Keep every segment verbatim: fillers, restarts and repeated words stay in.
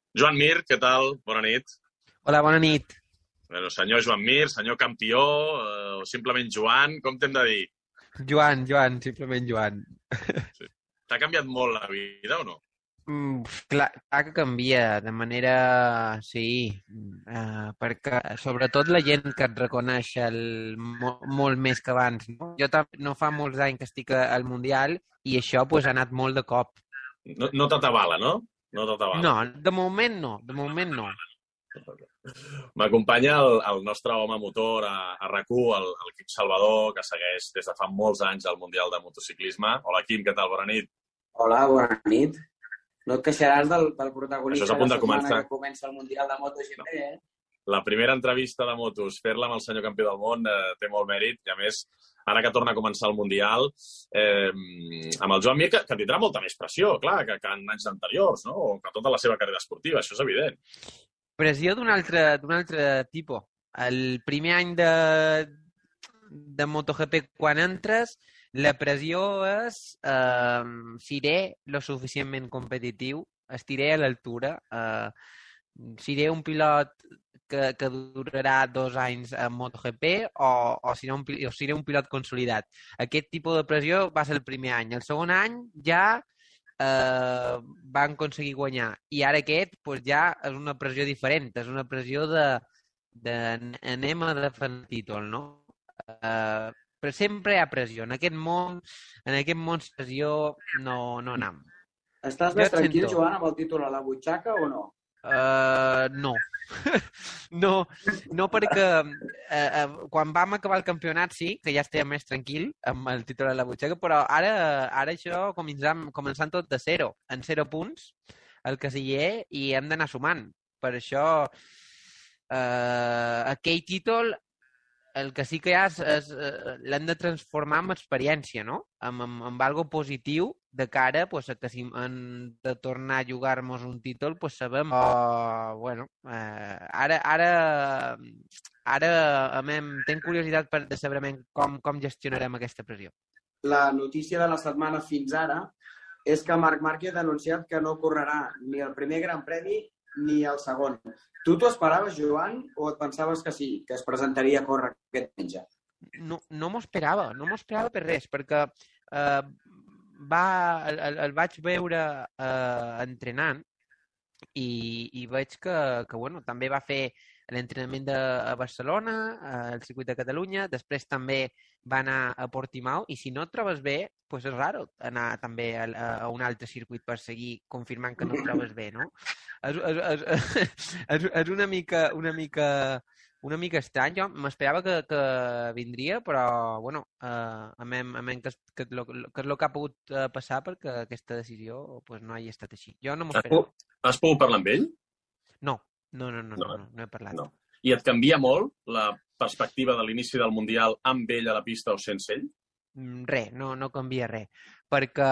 Joan Mir, què tal? Bona nit. Hola, bona nit. Bueno, senyor Joan Mir, senyor campió, eh, o simplement Joan, com t'hem de dir? Joan, Joan, simplement Joan. Sí. T'ha canviat molt la vida o no? Mm, clar, clar que canvia, de manera... Sí, uh, perquè sobretot la gent que et reconeix el, mo, molt més que abans. No, jo tam- no fa molts anys que estic al Mundial i això pues, ha anat molt de cop. No, no t'atabala, no? No No, t'atabala. de moment no, de moment no. M'acompanya el, el nostre home motor a, a RAC1, el, el Quim Salvador, que segueix des de fa molts anys el Mundial de Motociclisme. Hola, Quim, què tal? Bona nit. Hola, bona nit. No et queixaràs del, del Això protagonista és a punt de de setmana començar. que comença el Mundial de MotoGP, eh? La primera entrevista de motos, fer-la amb el senyor campió del món, eh, té molt mèrit, i a més, ara que torna a començar el Mundial, eh, amb el Joan Mir, que, que tindrà molta més pressió, clar, que, que en anys anteriors, no? O que tota la seva carrera esportiva, això és evident. Pressió d'un altre, d'un altre tipus. El primer any de, de MotoGP, quan entres, la pressió és eh, seré lo suficientment competitiu, estiré a l'altura, eh, seré un pilot que, que durarà dos anys en MotoGP o, o, seré un, o seré un pilot consolidat. Aquest tipus de pressió va ser el primer any. El segon any ja eh, van aconseguir guanyar. I ara aquest pues, ja és una pressió diferent, és una pressió de, de anem a defensar el títol, no? Eh, però sempre hi ha pressió. En aquest món, en aquest món pressió no, no anem. Estàs Jo més et tranquil, sento. Joan, amb el títol a la butxaca o no? Uh, no. no, no perquè uh, uh, quan vam acabar el campionat sí, que ja estava més tranquil amb el títol a la butxaca, però ara, ara això començam, començant tot de zero, en zero punts el casiller i hem d'anar sumant. Per això uh, aquell títol el que sí que hi ha és, és uh, l'hem de transformar en experiència, no? Amb, amb, amb algo positiu de cara pues, a que si hem de tornar a jugar-nos un títol, pues sabem... Uh, bueno, uh, ara, ara, ara amem, tenc curiositat per, de saber com, com gestionarem aquesta pressió. La notícia de la setmana fins ara és que Marc Márquez ha anunciat que no correrà ni el primer Gran Premi ni el segon. Tu t'ho esperaves, Joan, o et pensaves que sí, que es presentaria a córrer aquest diumenge? No, no m'ho esperava, no m'ho esperava per res, perquè eh, va, el, el, el vaig veure eh, entrenant i, i veig que, que bueno, també va fer l'entrenament de, a Barcelona, al circuit de Catalunya, després també va anar a Portimao, i si no et trobes bé, pues és raro anar també a, a un altre circuit per seguir confirmant que no et trobes bé, no? És, és, és, és, és una mica, una mica, una mica estrany. Jo m'esperava que, que vindria, però, bueno, eh, amem, amem que, que, que, que és el que ha pogut eh, passar perquè aquesta decisió pues, no hagi estat així. Jo no m'ho Has esperava. pogut, has pogut parlar amb ell? No, no, no, no, no, no, no he parlat. No. I et canvia molt la perspectiva de l'inici del Mundial amb ell a la pista o sense ell? Res, no, no canvia res. Perquè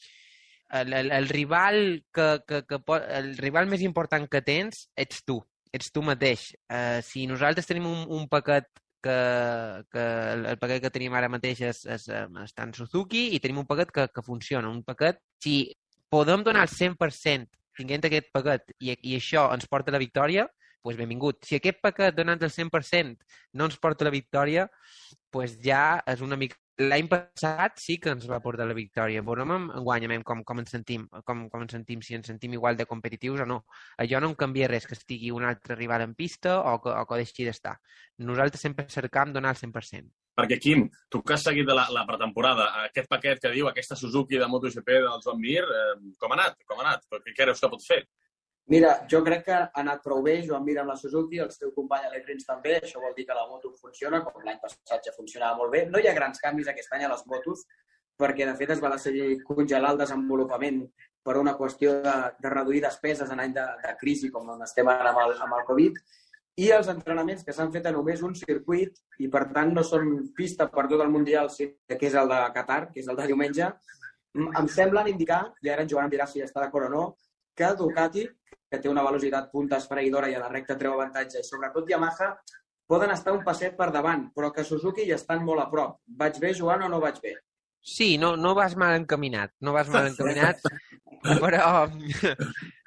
el, el, el rival que, que, que pot, el rival més important que tens ets tu, ets tu mateix. Uh, si nosaltres tenim un, un paquet que, que el, el paquet que tenim ara mateix és, és, està en Suzuki i tenim un paquet que, que funciona. Un paquet, si podem donar el cent per cent tinguent aquest paquet i, i això ens porta a la victòria, pues benvingut. Si aquest paquet donant el cent per cent no ens porta a la victòria, pues ja és una mica... L'any passat sí que ens va portar la victòria. Veurem enguany com, com ens sentim, com, com ens sentim, si ens sentim igual de competitius o no. Allò no em canvia res que estigui un altre rival en pista o que, o que deixi d'estar. Nosaltres sempre cercam donar el cent per cent. Perquè, Quim, tu que has seguit de la, la pretemporada, aquest paquet que diu aquesta Suzuki de MotoGP del Joan Mir, eh, com ha anat? Com ha anat? Què creus que pot fer? Mira, jo crec que ha anat prou bé, Joan Mir amb la Suzuki, el seu company Alex Rins també, això vol dir que la moto funciona, com l'any passat ja funcionava molt bé. No hi ha grans canvis aquest any a les motos, perquè de fet es va decidir congelar el desenvolupament per una qüestió de, de reduir despeses en any de, de crisi, com on estem ara amb el, amb el Covid, i els entrenaments que s'han fet a només un circuit, i per tant no són pista per tot el Mundial, que és el de Qatar, que és el de diumenge, em semblen indicar, i ara en Joan em dirà si està d'acord o no, que Ducati, que té una velocitat punta esfereïdora i a la recta treu avantatge, i sobretot Yamaha, poden estar un passet per davant, però que Suzuki hi estan molt a prop. Vaig bé, Joan, o no vaig bé? Sí, no, no vas mal encaminat, no vas mal encaminat, però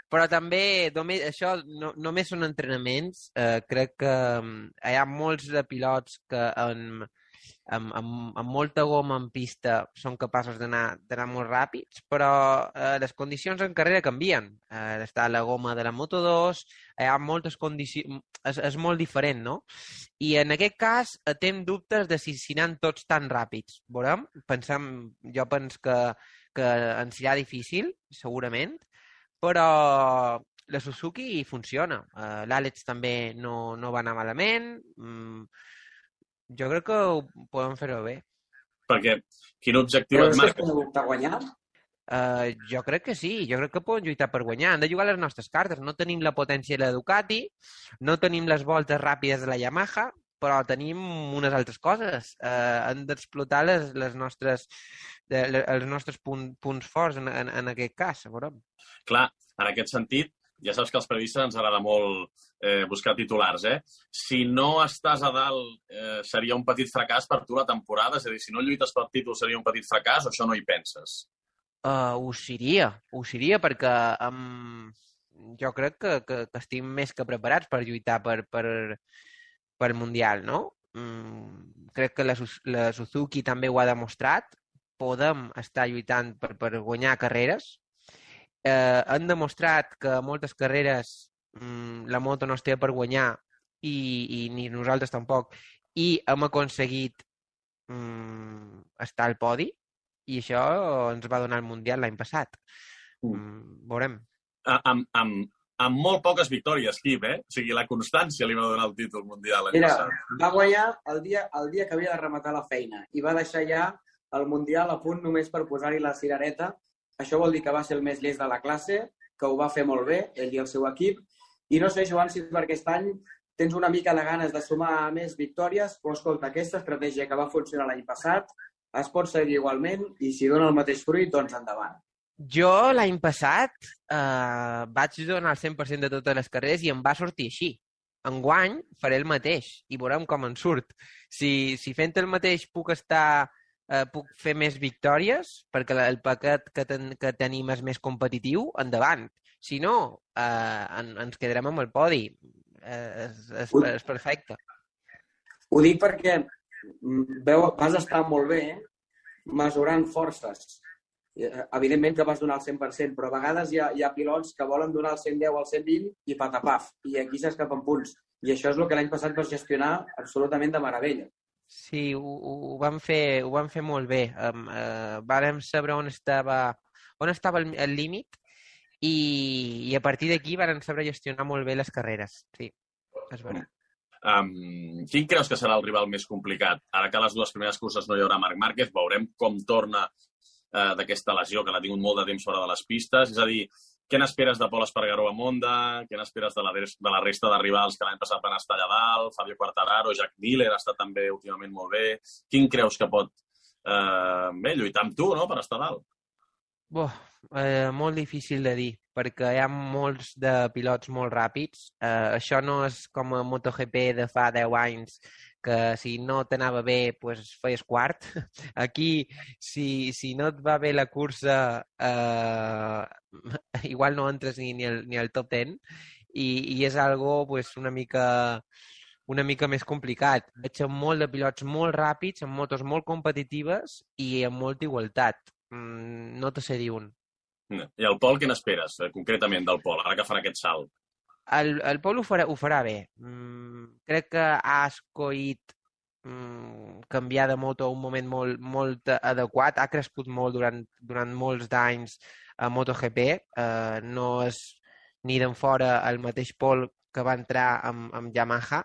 Però també, només, això no, només són entrenaments. Eh, crec que um, hi ha molts de pilots que en, amb, amb, amb molta goma en pista són capaços d'anar d'anar molt ràpids, però eh, les condicions en carrera canvien. Eh, està la goma de la Moto dos, hi ha moltes condicions... És, és molt diferent, no? I en aquest cas eh, tinc dubtes de si, si anen tots tan ràpids. Veurem? Pensem, jo penso que, que ens serà difícil, segurament, però la Suzuki funciona. Uh, L'Àlex també no, no va anar malament. Mm, jo crec que ho podem fer-ho bé. Perquè quin objectiu Creus et que es marques? poden optar a guanyar? Uh, jo crec que sí, jo crec que poden lluitar per guanyar. Han de jugar les nostres cartes. No tenim la potència de la Ducati, no tenim les voltes ràpides de la Yamaha, però tenim unes altres coses. Uh, han d'explotar les, les nostres, de, els nostres punt, punts forts en, en, en aquest cas. Veurem. Clar, en aquest sentit, ja saps que als periodistes ens agrada molt eh, buscar titulars, eh? Si no estàs a dalt, eh, seria un petit fracàs per tu la temporada? És a dir, si no lluites pel títol seria un petit fracàs o això no hi penses? Uh, ho seria, ho seria perquè um, jo crec que, que, que estem més que preparats per lluitar per, per, per el Mundial, no? Um, crec que la, la Suzuki també ho ha demostrat. Podem estar lluitant per, per guanyar carreres. Eh, han demostrat que moltes carreres um, la moto no es té per guanyar i, i ni nosaltres tampoc, i hem aconseguit um, estar al podi, i això ens va donar el Mundial l'any passat. Mm, veurem. Amb, amb, amb molt poques victòries, Quim, eh? O sigui, la constància li va donar el títol mundial l'any Mira, passat. va guanyar el dia, el dia que havia de rematar la feina i va deixar ja el Mundial a punt només per posar-hi la cirereta. Això vol dir que va ser el més llest de la classe, que ho va fer molt bé, ell i el seu equip. I no sé, Joan, si per aquest any tens una mica de ganes de sumar més victòries, o escolta, aquesta estratègia que va funcionar l'any passat es pot seguir igualment i si dona el mateix fruit, doncs endavant. Jo l'any passat eh, vaig donar el cent per cent de totes les carreres i em va sortir així. Enguany faré el mateix i veurem com en surt. Si, si fent el mateix puc estar... Eh, puc fer més victòries perquè el paquet que, ten, que tenim és més competitiu, endavant. Si no, eh, en, ens quedarem amb el podi. Eh, és, és, és perfecte. Ho dic perquè veu, vas estar molt bé eh? mesurant forces. Evidentment que vas donar el cent per cent, però a vegades hi ha, hi ha pilots que volen donar el cent deu o el cent vint i patapaf, i aquí s'escapen punts. I això és el que l'any passat vas gestionar absolutament de meravella. Sí, ho, ho, vam fer, ho vam fer molt bé. Um, uh, vàrem saber on estava, on estava el, el límit i, i a partir d'aquí vàrem saber gestionar molt bé les carreres. Sí, és veritat. Um, quin creus que serà el rival més complicat? Ara que a les dues primeres curses no hi haurà Marc Márquez, veurem com torna uh, d'aquesta lesió, que l'ha tingut molt de temps fora de les pistes. És a dir, què n'esperes de Pol Espargaró a Honda? Què n'esperes de, la, de la resta de rivals que l'any passat van estar allà dalt? Fabio Quartararo, Jack Miller ha estat també últimament molt bé. Quin creus que pot eh, bé, lluitar amb tu, no?, per estar dalt? Boh, eh, molt difícil de dir, perquè hi ha molts de pilots molt ràpids. Eh, això no és com a MotoGP de fa deu anys, que si no t'anava bé, pues, feies quart. Aquí, si, si no et va bé la cursa, eh, igual no entres ni, ni, al, ni al top deu, i, i és algo pues, una mica una mica més complicat. Veig molt de pilots molt ràpids, amb motos molt competitives i amb molta igualtat. Mm, no te sé dir un. I el Pol, què n'esperes, concretament, del Pol, ara que farà aquest salt? El, el Pol ho farà, ho farà bé. Mm, crec que ha escollit mm, canviar de moto a un moment molt, molt adequat. Ha crescut molt durant, durant molts d'anys a MotoGP. Uh, no és ni d'en fora el mateix Pol que va entrar amb, amb Yamaha.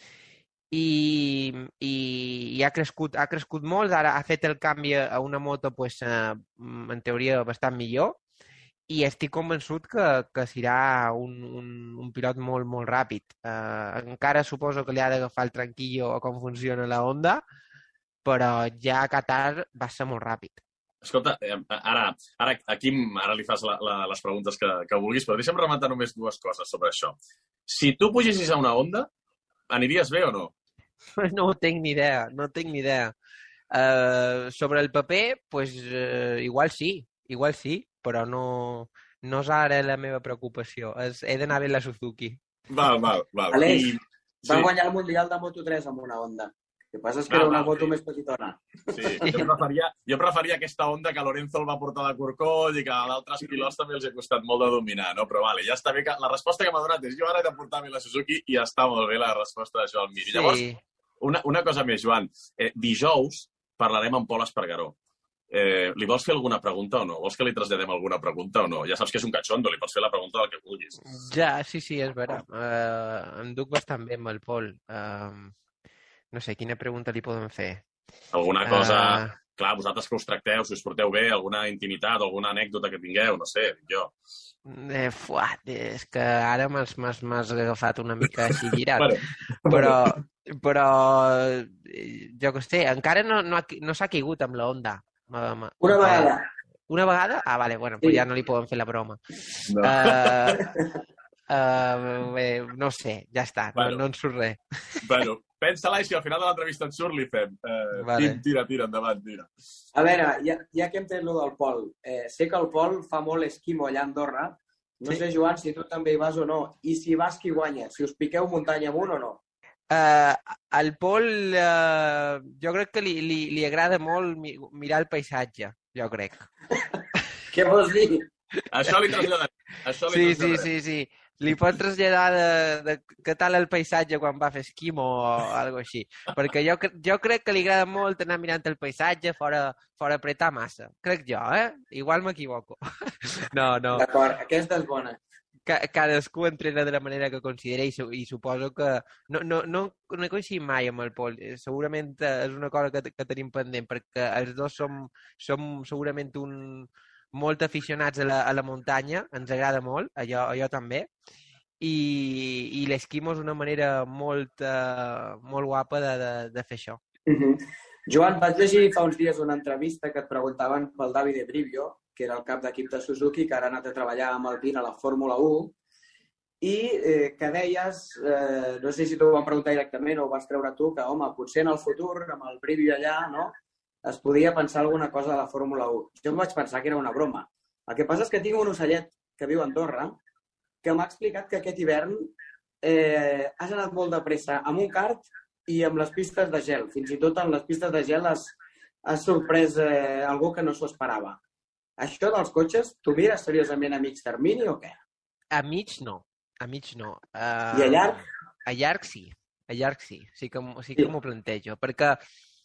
I, i, i ha, crescut, ha crescut molt. Ara ha fet el canvi a una moto pues, uh, en teoria bastant millor. I estic convençut que, que serà un, un, un pilot molt, molt ràpid. Uh, encara suposo que li ha d'agafar el tranquillo a com funciona la Honda, però ja a Qatar va ser molt ràpid. Escolta, ara, ara aquí ara li fas la, la, les preguntes que, que vulguis, però deixa'm rematar només dues coses sobre això. Si tu pugessis a una Honda, aniries bé o no? No ho tinc ni idea, no tinc ni idea. Uh, sobre el paper, pues, uh, igual sí, igual sí, però no, no és ara la meva preocupació. És, he d'anar bé la Suzuki. Val, val, val. Aleix, I... va sí. guanyar el Mundial de Moto tres amb una Honda. El que passa és que val, era una val, moto sí. més petitona. Sí, jo preferia, jo preferia aquesta Honda que Lorenzo el va portar de corcoll i que a d'altres pilots també els ha costat molt de dominar, no? Però vale, ja està bé que... La resposta que m'ha donat és jo ara he de portar bé la Suzuki i està molt bé la resposta de Joan Mir. Sí. Llavors, una, una cosa més, Joan. Eh, dijous parlarem amb Pol Espargaró. Eh, li vols fer alguna pregunta o no? Vols que li traslladem alguna pregunta o no? Ja saps que és un cachondo, li pots fer la pregunta del que vulguis. Ja, sí, sí, és vera. Uh, em duc bastant bé amb el Pol. Uh, no sé, quina pregunta li podem fer? Alguna cosa... Uh... Clar, vosaltres que us tracteu, si us porteu bé, alguna intimitat, alguna anècdota que tingueu, no sé, jo. Eh, fuà, és que ara m'has agafat una mica així girat. bueno, però, però, jo què sé, encara no, no, no s'ha caigut amb la Honda. Una vegada. Una vegada? Ah, vale, bueno, sí. Pues ja no li podem fer la broma. No, uh, uh, bé, no sé, ja està, bueno, no, no en surt res. Bueno, pensa-la i si al final de l'entrevista et surt, li fem. Uh, vale. Tira, tira, endavant, tira. A veure, ja, ja que hem tret lo del Pol, eh, sé que el Pol fa molt esquimo allà a Andorra. No sí. sé, Joan, si tu també hi vas o no. I si vas, qui guanya? Si us piqueu muntanya amunt o no? Uh, al Pol, uh, jo crec que li, li, li agrada molt mi, mirar el paisatge, jo crec. Què vols dir? Això li traslladaré. Això li sí, traslladaré. sí, sí, sí. Li pot traslladar de, de què tal el paisatge quan va fer esquimo o alguna així. Perquè jo, jo crec que li agrada molt anar mirant el paisatge fora, fora apretar massa. Crec jo, eh? Igual m'equivoco. No, no. D'acord, aquesta és bona. Cadascú entrena de la manera que considera i, i suposo que no, no, no, no he coincidit mai amb el Pol. Segurament és una cosa que, que tenim pendent perquè els dos som, som segurament un, molt aficionats a la, a la muntanya, ens agrada molt, a jo, a jo també, i, i l'esquimo és una manera molt, uh, molt guapa de, de, de fer això. Uh -huh. Joan, vaig llegir fa uns dies una entrevista que et preguntaven pel Davide Brivio, que era el cap d'equip de Suzuki, que ara ha anat a treballar amb Alpine a la Fórmula u, i eh, que deies, eh, no sé si t'ho van preguntar directament o ho vas treure tu, que, home, potser en el futur, amb el Brivio allà, no?, es podia pensar alguna cosa de la Fórmula u. Jo em vaig pensar que era una broma. El que passa és que tinc un ocellet que viu a Andorra que m'ha explicat que aquest hivern eh, has anat molt de pressa amb un kart i amb les pistes de gel. Fins i tot en les pistes de gel has, has sorprès eh, algú que no s'ho esperava. Això dels cotxes, tu mires seriosament a mig termini o què? A mig no. A mig no. Uh, I a llarg? A llarg sí. A llarg sí. Sí que, sí que m'ho plantejo. Perquè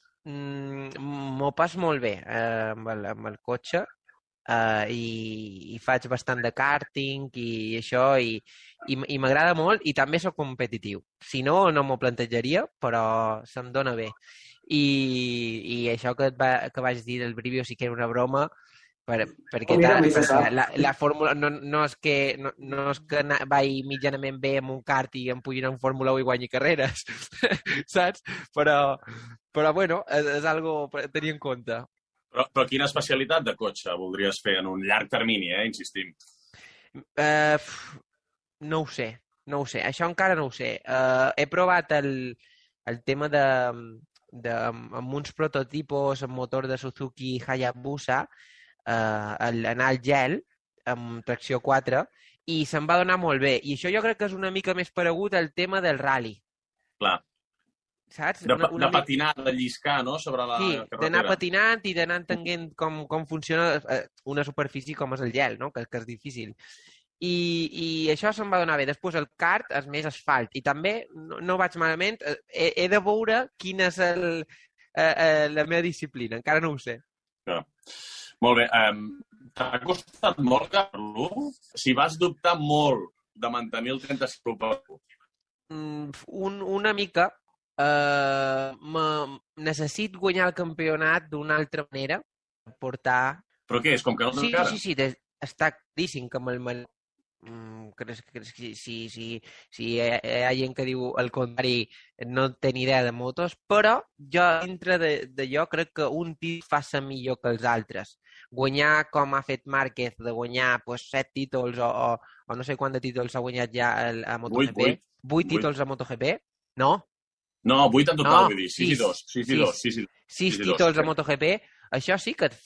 m'ho pas molt bé eh, amb, el, amb el cotxe eh, i, i faig bastant de karting i això i, i, i m'agrada molt i també sóc competitiu. Si no, no m'ho plantejaria, però se'm dona bé. I, i això que, va, que vaig dir del Brivio sí que era una broma per, perquè, oh, mira, tal, la, la fórmula no, no és que, no, no és que vaig mitjanament bé amb un kart i em pugui anar en Fórmula u i guanyi carreres, saps? Però, però bueno, és, és algo per tenir en compte. Però, però quina especialitat de cotxe voldries fer en un llarg termini, eh? Insistim. Uh, no ho sé, no ho sé. Això encara no ho sé. Uh, he provat el, el tema de, de amb uns prototipos amb motor de Suzuki Hayabusa, Uh, anar al gel amb tracció quatre i se'm va donar molt bé i això jo crec que és una mica més paregut al tema del rally. Clar. Saps? De, una, una de patinar, de lliscar, no?, sobre la sí, carretera. D'anar patinant i d'anar entenent com, com funciona una superfície com és el gel, no?, que, que és difícil. I, i això se'm va donar bé. Després el kart és més asfalt i també no, no vaig malament. He, he de veure quina és el, eh, eh, la meva disciplina. Encara no ho sé. Clar. Molt bé. Um, T'ha costat molt, Carlo? Si vas dubtar molt de mantenir el trenta-cinc per mm, un, una mica. Uh, necessito guanyar el campionat d'una altra manera. Portar... Però què és? Com que no sí, encara? sí, sí, sí. Està claríssim que amb el... Mm, creus que si, si, si, si hi ha gent que diu el contrari no té ni idea de motos, però jo dintre d'allò crec que un títol fa ser millor que els altres. Guanyar com ha fet Márquez, de guanyar pues, set títols o, o, o no sé quant de títols ha guanyat ja a MotoGP. Vuit, vuit. Vuit títols a MotoGP? No? No, vuit en total, no, vull dir. sis i dos. sis i dos. Sis títols a MotoGP. Això sí que et fa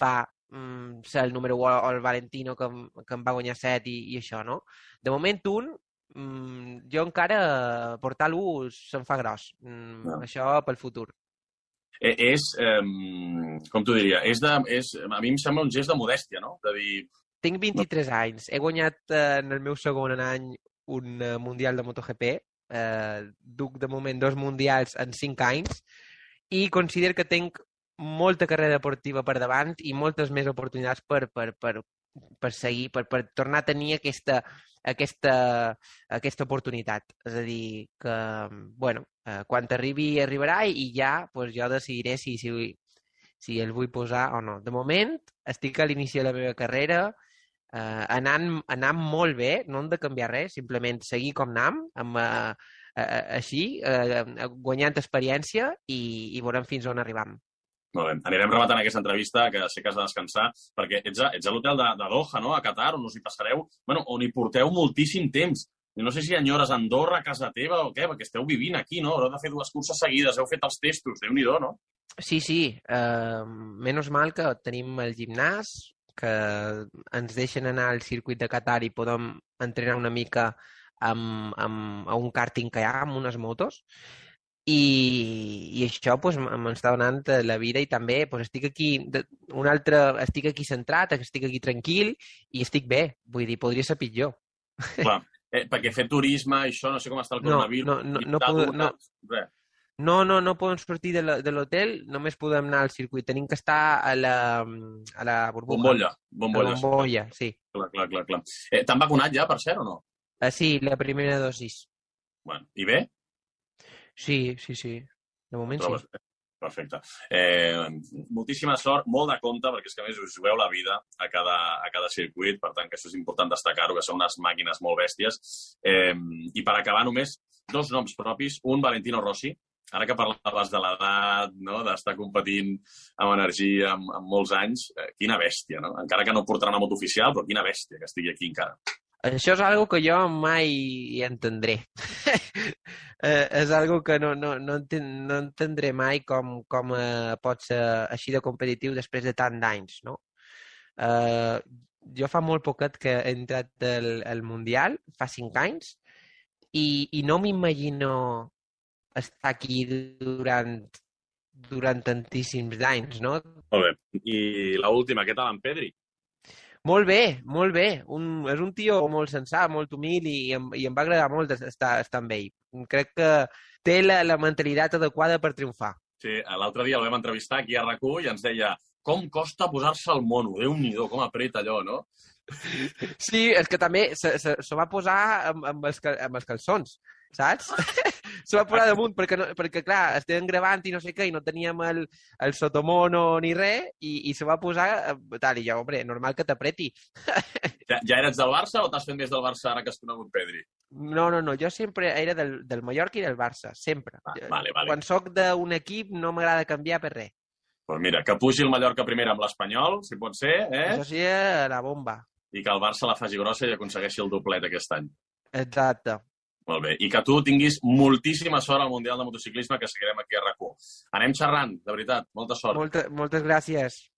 mm, ser el número u o el Valentino que, em- que em va guanyar set i, i això, no? De moment un, mm, jo encara portar l'u se'm fa gros. Mm, No. Això pel futur. Eh, és, eh, com t'ho diria, és de, és, a mi em sembla un gest de modèstia, no? De dir, Tinc vint-i-tres anys. He guanyat eh, en el meu segon any un eh, Mundial de MotoGP. Eh, duc de moment dos mundials en cinc anys i considero que tinc molta carrera deportiva per davant i moltes més oportunitats per, per, per, per seguir, per, per tornar a tenir aquesta, aquesta, aquesta oportunitat. És a dir, que, bueno, eh, quan arribi, arribarà i ja pues, jo decidiré si, si, si el vull posar o no. De moment, estic a l'inici de la meva carrera, eh, anant, anant molt bé, no hem de canviar res, simplement seguir com anam, amb, eh, eh, així, eh, guanyant experiència i, i veurem fins on arribam. molt bé, anirem rematant aquesta entrevista, que sé que has de descansar, perquè ets a, ets a l'hotel de, de Doha, no?, a Qatar, on us hi passareu, bueno, on hi porteu moltíssim temps. I no sé si enyores Andorra, casa teva o què, perquè esteu vivint aquí, no? Haureu de fer dues curses seguides, heu fet els testos, Déu-n'hi-do, no? Sí, sí. Uh, menys mal que tenim el gimnàs, que ens deixen anar al circuit de Qatar i podem entrenar una mica amb, amb, a un karting que hi ha, amb unes motos. I, i això pues, m'està donant la vida i també pues, estic aquí de, un altre, estic aquí centrat, estic aquí tranquil i estic bé. Vull dir, podria ser pitjor. Clar, eh, perquè fer turisme, això, no sé com està el No, coronavirus. no, no, no, puc, no, res. no, no, no podem sortir de la- de l'hotel, només podem anar al circuit. Tenim que estar a la, a la burbuja. Bombolla, A bombolla. la bombolla, sí. Clar, clar, clar, clar. Eh, T'han vacunat ja, per cert, o no? Ah, sí, la primera dosis. Bueno, i bé? Sí, sí, sí. De moment Trobes sí. bé? Perfecte. Eh, moltíssima sort, molt de compte, perquè és que a més us jugueu la vida a cada, a cada circuit, per tant que això és important destacar-ho, que són unes màquines molt bèsties. Eh, I per acabar només, dos noms propis, un Valentino Rossi, ara que parlaves de l'edat, no?, d'estar competint amb energia amb, amb molts anys, eh, quina bèstia, no? Encara que no portarà una moto oficial, però quina bèstia que estigui aquí encara. Això és algo que jo mai entendré. eh, és algo que no, no, no, enten, no entendré mai com, com eh, pot ser així de competitiu després de tant d'anys, no? Eh, jo fa molt poquet que he entrat al, al Mundial, fa cinc anys, i, i no m'imagino estar aquí durant, durant tantíssims anys, no? Molt bé. I l'última, què tal en Pedri? Molt bé, molt bé. Un, és un tio molt sensat, molt humil i, em, i em va agradar molt estar, estar amb ell. Crec que té la, la mentalitat adequada per triomfar. Sí, l'altre dia el vam entrevistar aquí a RAC u i ens deia com costa posar-se el mono, Déu-n'hi-do, com apreta allò, no? Sí, és que també se, se, se va posar amb, amb, els, cal- amb els calçons, saps? Se va posar damunt perquè, no, perquè clar, estem gravant i no sé què i no teníem el, el sotomono ni res i, i se va posar eh, tal, i jo, home, normal que t'apreti. Ja, ja eres del Barça o t'has fet més del Barça ara que has conegut Pedri? No, no, no, jo sempre era del, del Mallorca i del Barça, sempre. Ah, vale, vale. Quan sóc d'un equip no m'agrada canviar per res. Doncs pues mira, que pugi el Mallorca primer amb l'Espanyol, si pot ser, eh? Això sí, eh, la bomba. I que el Barça la faci grossa i aconsegueixi el doblet aquest any. Exacte. Molt bé. I que tu tinguis moltíssima sort al Mundial de Motociclisme, que seguirem aquí a RAC u. Anem xerrant, de veritat. Molta sort. Molta, moltes gràcies.